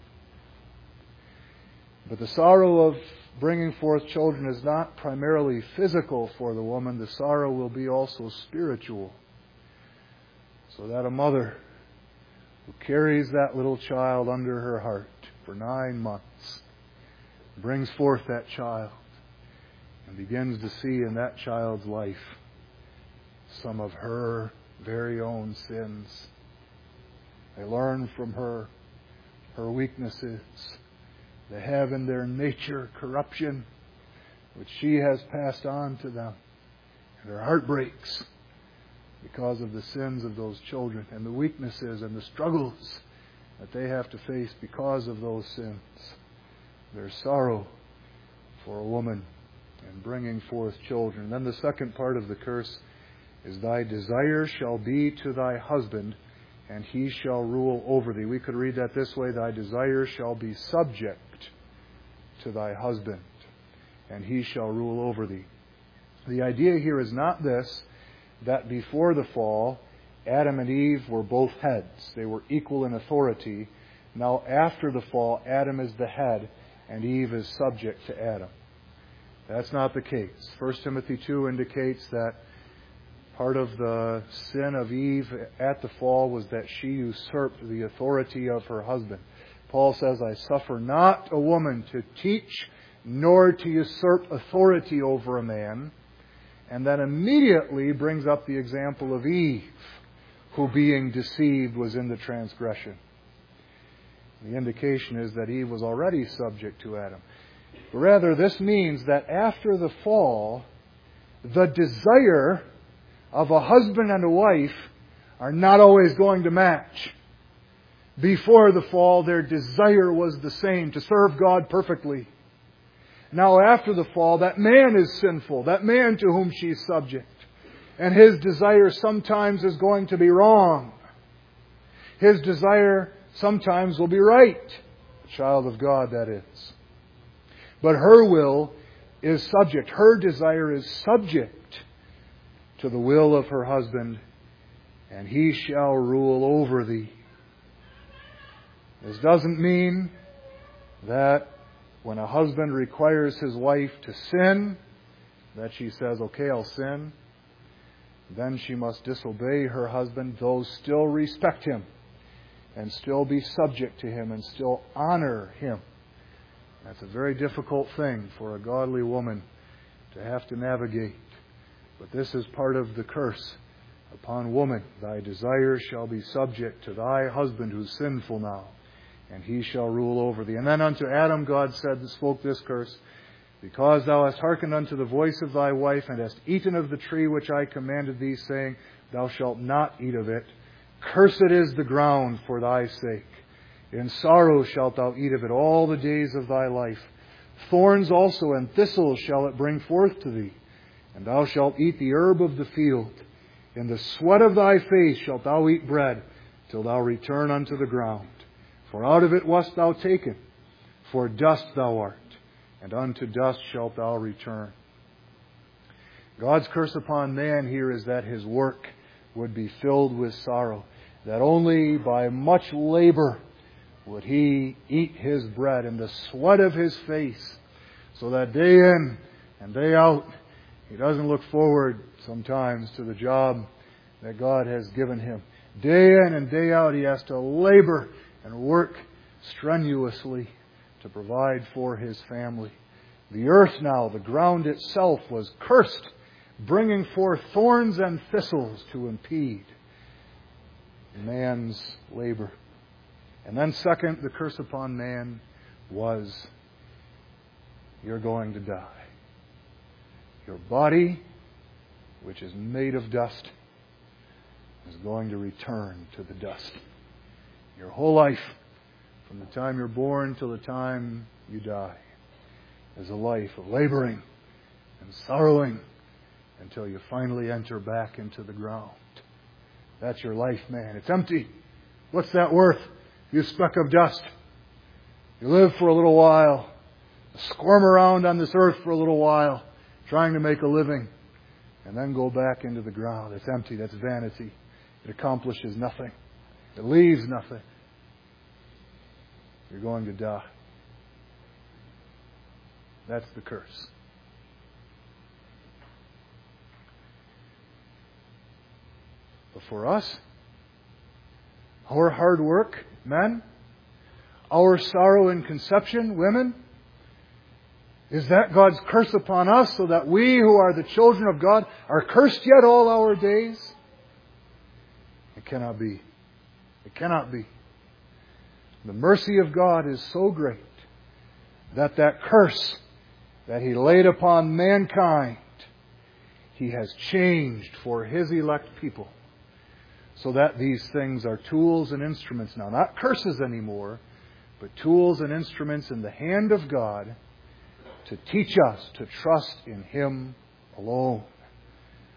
But the sorrow of bringing forth children is not primarily physical for the woman. The sorrow will be also spiritual. So that a mother who carries that little child under her heart for nine months brings forth that child and begins to see in that child's life some of her very own sins. They learn from her her weaknesses. They have in their nature corruption, which she has passed on to them. And her heart breaks because of the sins of those children and the weaknesses and the struggles that they have to face because of those sins. There's sorrow for a woman in bringing forth children. Then the second part of the curse is thy desire shall be to thy husband, and he shall rule over thee. We could read that this way, thy desire shall be subject to thy husband, and he shall rule over thee. The idea here is not this, that before the fall, Adam and Eve were both heads. They were equal in authority. Now after the fall, Adam is the head, and Eve is subject to Adam. That's not the case. First Timothy two indicates that part of the sin of Eve at the fall was that she usurped the authority of her husband. Paul says, I suffer not a woman to teach, nor to usurp authority over a man. And then immediately brings up the example of Eve, who being deceived was in the transgression. The indication is that Eve was already subject to Adam. But rather, this means that after the fall, the desire of a husband and a wife are not always going to match. Before the fall, their desire was the same, to serve God perfectly. Now after the fall, that man is sinful, that man to whom she is subject. And his desire sometimes is going to be wrong. His desire sometimes will be right. A child of God, that is. But her will is subject. Her desire is subject to the will of her husband, and he shall rule over thee. This doesn't mean that when a husband requires his wife to sin, that she says, okay, I'll sin. Then she must disobey her husband, though still respect him, and still be subject to him, and still honor him. That's a very difficult thing for a godly woman to have to navigate. But this is part of the curse upon woman. Thy desire shall be subject to thy husband who's sinful now, and he shall rule over thee. And then unto Adam God said and spoke this curse, because thou hast hearkened unto the voice of thy wife, and hast eaten of the tree which I commanded thee, saying, thou shalt not eat of it. Cursed is the ground for thy sake. In sorrow shalt thou eat of it all the days of thy life. Thorns also and thistles shall it bring forth to thee. And thou shalt eat the herb of the field. In the sweat of thy face shalt thou eat bread, till thou return unto the ground. For out of it wast thou taken. For dust thou art, and unto dust shalt thou return. God's curse upon man here is that his work would be filled with sorrow. That only by much labor would he eat his bread in the sweat of his face, so that day in and day out, he doesn't look forward sometimes to the job that God has given him. Day in and day out, he has to labor and work strenuously to provide for his family. The earth now, the ground itself, was cursed, bringing forth thorns and thistles to impede man's labor. And then second, the curse upon man was, you're going to die. Your body, which is made of dust, is going to return to the dust. Your whole life, from the time you're born till the time you die, is a life of laboring and sorrowing until you finally enter back into the ground. That's your life, man. It's empty. What's that worth? You speck of dust. You live for a little while, squirm around on this earth for a little while, trying to make a living, and then go back into the ground. It's empty. That's vanity. It accomplishes nothing. It leaves nothing. You're going to die. That's the curse. But for us, our hard work, men, our sorrow in conception, women, is that God's curse upon us so that we who are the children of God are cursed yet all our days? It cannot be. It cannot be. The mercy of God is so great that that curse that He laid upon mankind, He has changed for His elect people, so that these things are tools and instruments now. Not curses anymore, but tools and instruments in the hand of God to teach us to trust in Him alone.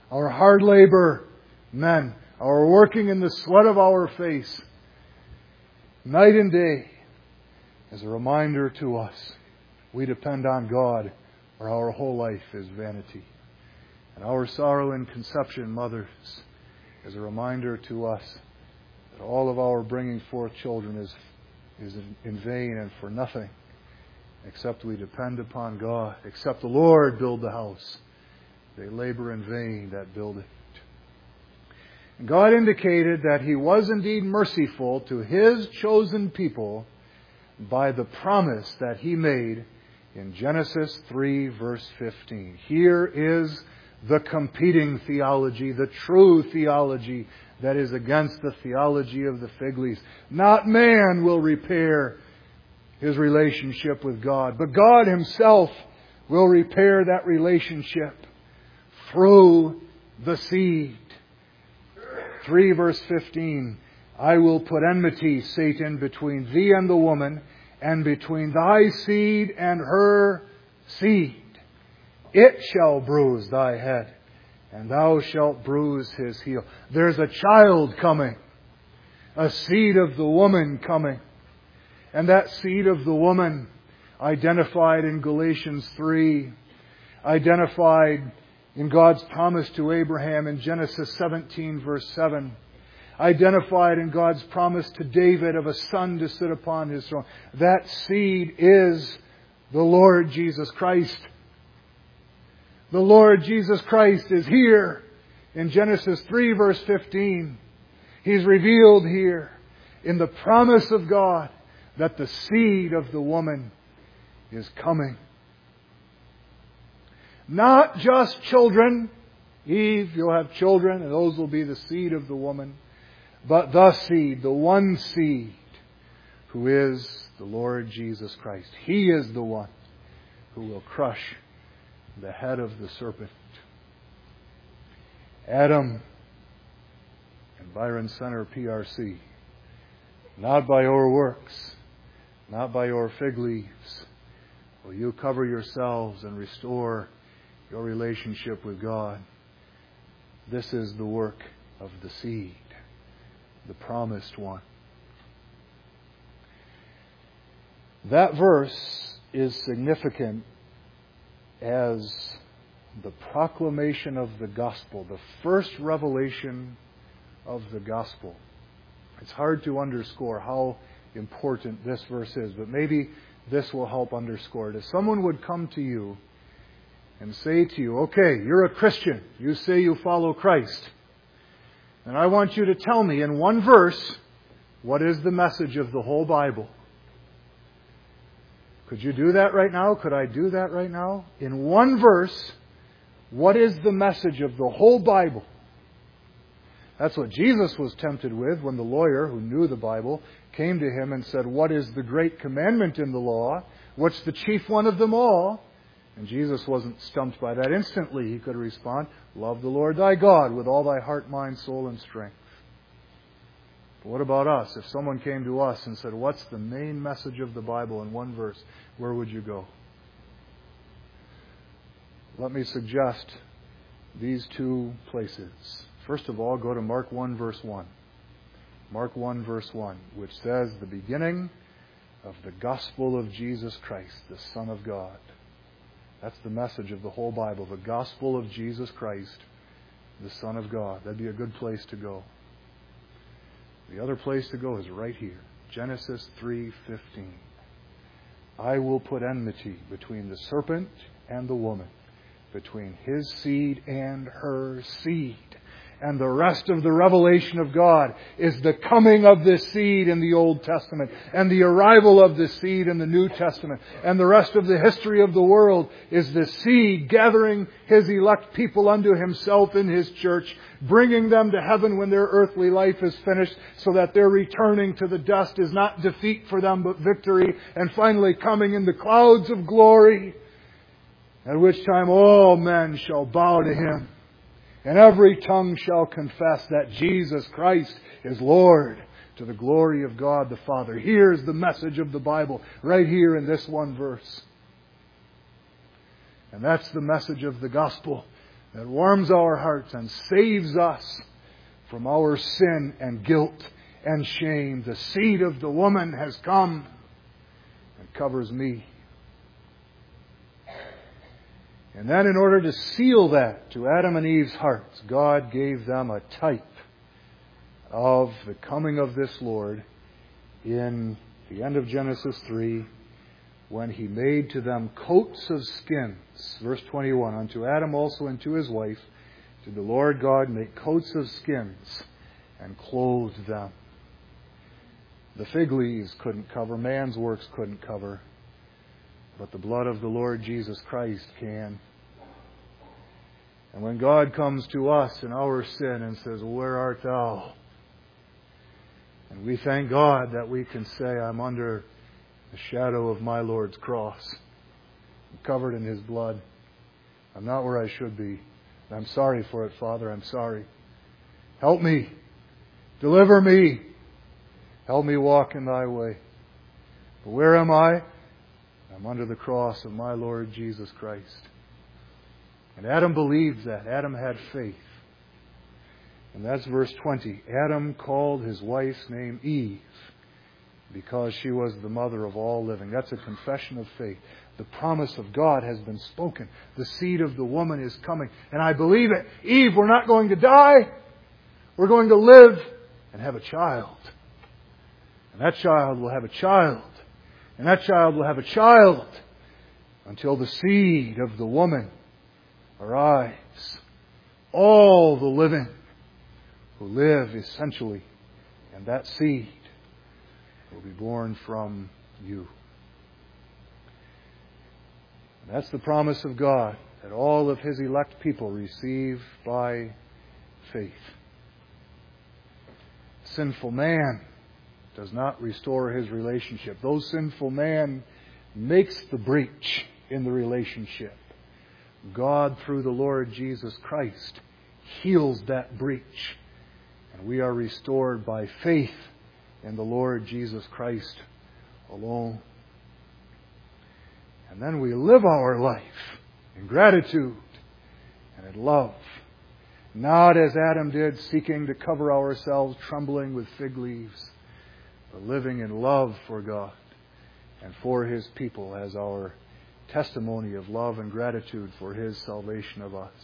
our hard labor men, our working in the sweat of our face, night and day, is a reminder to us we depend on God, or our whole life is vanity. And our sorrow in conception, mothers, is a reminder to us that all of our bringing forth children is, is in vain and for nothing, except we depend upon God. Except the Lord build the house, they labor in vain that build it. And God indicated that He was indeed merciful to His chosen people by the promise that He made in Genesis three, verse fifteen. Here is the competing theology, the true theology that is against the theology of the fig leaves. Not man will repair his relationship with God, but God Himself will repair that relationship through the seed. three verse fifteen. I will put enmity, Satan, between thee and the woman, and between thy seed and her seed. It shall bruise thy head, and thou shalt bruise his heel. There's a child coming, a seed of the woman coming. And that seed of the woman, identified in Galatians three, identified in God's promise to Abraham in Genesis seventeen, verse seven, identified in God's promise to David of a son to sit upon his throne. That seed is the Lord Jesus Christ. The Lord Jesus Christ is here in Genesis three, verse fifteen. He's revealed here in the promise of God that the seed of the woman is coming. Not just children. Eve, you'll have children, and those will be the seed of the woman. But the seed, the one seed, who is the Lord Jesus Christ. He is the one who will crush the head of the serpent. Adam and Byron Center P R C. Not by your works, not by your fig leaves, will you cover yourselves and restore your relationship with God. This is the work of the seed, the promised one. That verse is significant as the proclamation of the gospel, the first revelation of the gospel. It's hard to underscore how important this verse is, but maybe this will help underscore it. If someone would come to you and say to you, okay, you're a Christian, you say you follow Christ, and I want you to tell me in one verse, what is the message of the whole Bible? Could you do that right now? Could I do that right now? In one verse, what is the message of the whole Bible? That's what Jesus was tempted with when the lawyer who knew the Bible came to Him and said, what is the great commandment in the law? What's the chief one of them all? And Jesus wasn't stumped by that. Instantly He could respond, love the Lord thy God with all thy heart, mind, soul, and strength. But what about us? If someone came to us and said, what's the main message of the Bible in one verse? Where would you go? Let me suggest these two places. First of all, go to Mark one, verse one. Mark one, verse one, which says the beginning of the gospel of Jesus Christ, the Son of God. That's the message of the whole Bible, the gospel of Jesus Christ, the Son of God. That'd be a good place to go. The other place to go is right here, Genesis three fifteen. I will put enmity between the serpent and the woman, between his seed and her seed. And the rest of the revelation of God is the coming of this seed in the Old Testament and the arrival of this seed in the New Testament. And the rest of the history of the world is the seed gathering His elect people unto Himself in His church, bringing them to heaven when their earthly life is finished, so that their returning to the dust is not defeat for them but victory, and finally coming in the clouds of glory, at which time all men shall bow to Him. And every tongue shall confess that Jesus Christ is Lord, to the glory of God the Father. Here's the message of the Bible, right here in this one verse. And that's the message of the gospel that warms our hearts and saves us from our sin and guilt and shame. The seed of the woman has come and covers me. And then in order to seal that to Adam and Eve's hearts, God gave them a type of the coming of this Lord in the end of Genesis three, when He made to them coats of skins. Verse twenty-one, unto Adam also and to his wife did the Lord God make coats of skins and clothed them. The fig leaves couldn't cover, man's works couldn't cover, but the blood of the Lord Jesus Christ can. And when God comes to us in our sin and says, where art thou? And we thank God that we can say, I'm under the shadow of my Lord's cross. I'm covered in His blood. I'm not where I should be. I'm sorry for it, Father. I'm sorry. Help me. Deliver me. Help me walk in Thy way. But where am I? I'm under the cross of my Lord Jesus Christ. And Adam believed that. Adam had faith. And that's verse twenty. Adam called his wife's name Eve because she was the mother of all living. That's a confession of faith. The promise of God has been spoken. The seed of the woman is coming. And I believe it. Eve, we're not going to die. We're going to live and have a child. And that child will have a child. And that child will have a child until the seed of the woman arrives. All the living who live essentially, and that seed will be born from you. And that's the promise of God, that all of His elect people receive by faith. Sinful man does not restore his relationship. Though sinful man makes the breach in the relationship, God, through the Lord Jesus Christ, heals that breach. And we are restored by faith in the Lord Jesus Christ alone. And then we live our life in gratitude and in love. Not as Adam did, seeking to cover ourselves, trembling with fig leaves, but living in love for God and for His people as our testimony of love and gratitude for His salvation of us.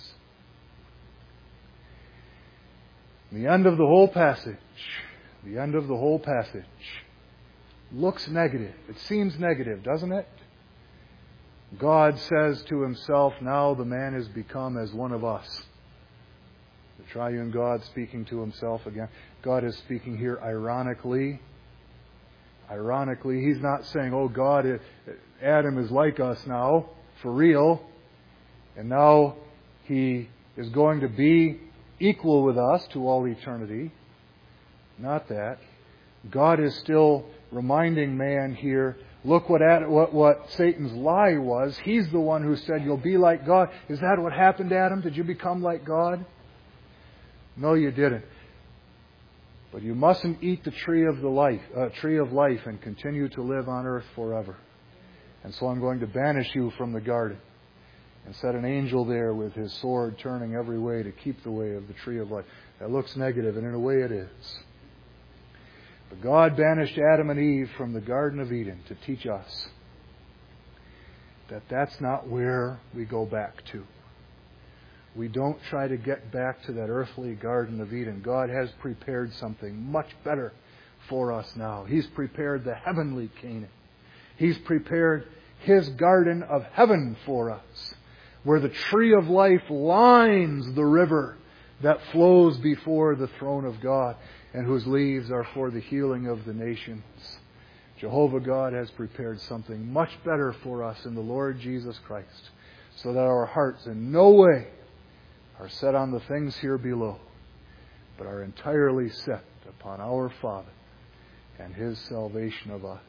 The end of the whole passage, the end of the whole passage looks negative. It seems negative, doesn't it? God says to Himself, now the man has become as one of us. The triune God speaking to Himself again. God is speaking here ironically. Ironically, He's not saying, oh God, Adam is like us now, for real, and now he is going to be equal with us to all eternity. Not that. God is still reminding man here, look what, Adam, what, what Satan's lie was. He's the one who said, you'll be like God. Is that what happened to Adam? Did you become like God? No, you didn't. But you mustn't eat the tree of the life, uh, tree of life and continue to live on earth forever. And so I'm going to banish you from the garden and set an angel there with his sword turning every way to keep the way of the tree of life. That looks negative, and in a way it is. But God banished Adam and Eve from the Garden of Eden to teach us that that's not where we go back to. We don't try to get back to that earthly Garden of Eden. God has prepared something much better for us now. He's prepared the heavenly Canaan. He's prepared His garden of heaven for us, where the tree of life lines the river that flows before the throne of God and whose leaves are for the healing of the nations. Jehovah God has prepared something much better for us in the Lord Jesus Christ, so that our hearts in no way are set on the things here below, but are entirely set upon our Father and His salvation of us.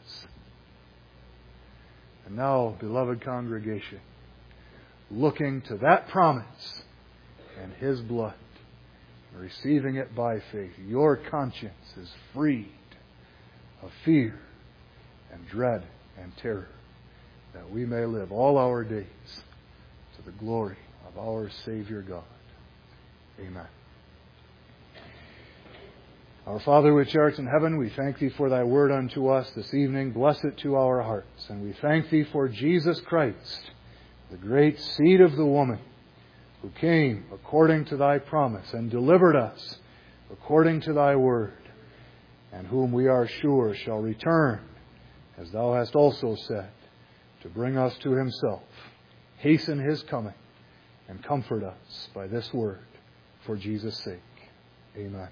And now, beloved congregation, looking to that promise and His blood, receiving it by faith, your conscience is freed of fear and dread and terror, that we may live all our days to the glory of our Savior God. Amen. Our Father which art in heaven, we thank Thee for Thy word unto us this evening. Bless it to our hearts. And we thank Thee for Jesus Christ, the great seed of the woman, who came according to Thy promise and delivered us according to Thy word, and whom we are sure shall return, as Thou hast also said, to bring us to Himself. Hasten His coming and comfort us by this word, for Jesus' sake. Amen.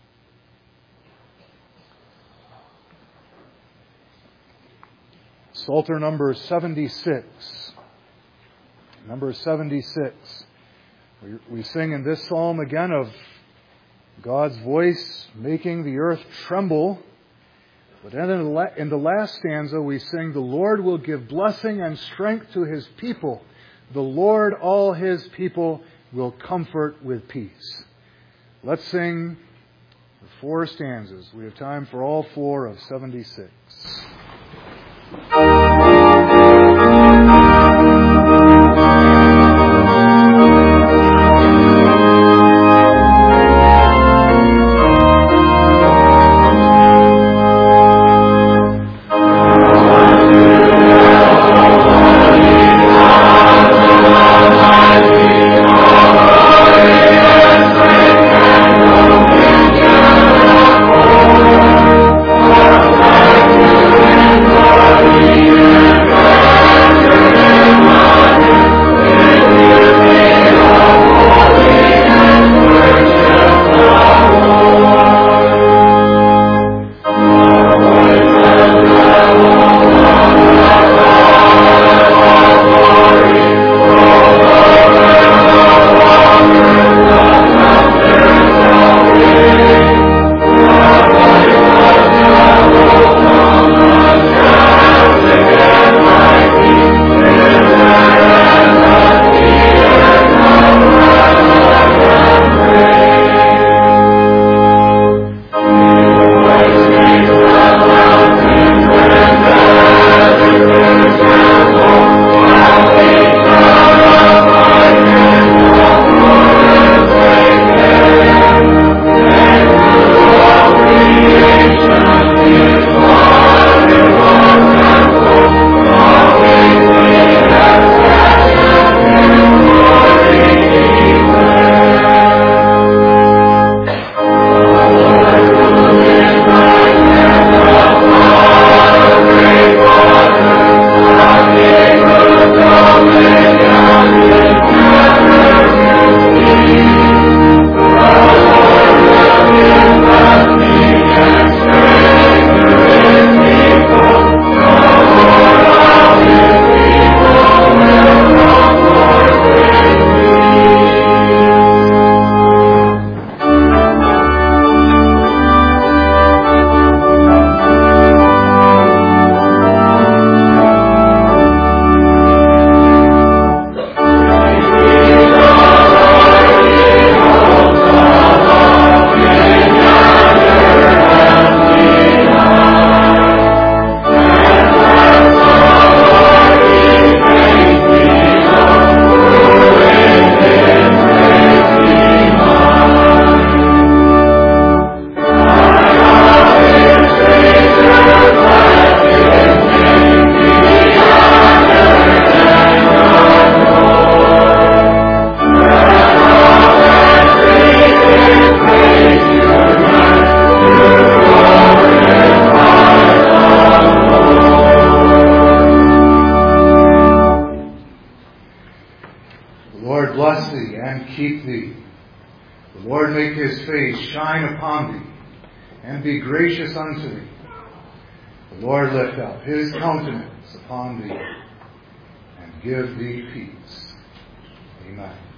Psalter number seventy-six. Number seventy-six. We, we sing in this psalm again of God's voice making the earth tremble. But then in the, in the last stanza we sing, the Lord will give blessing and strength to His people. The Lord all His people will comfort with peace. Let's sing the four stanzas. We have time for all four of seventy-six. Gracious unto thee. The Lord lift up His countenance upon thee and give thee peace. Amen.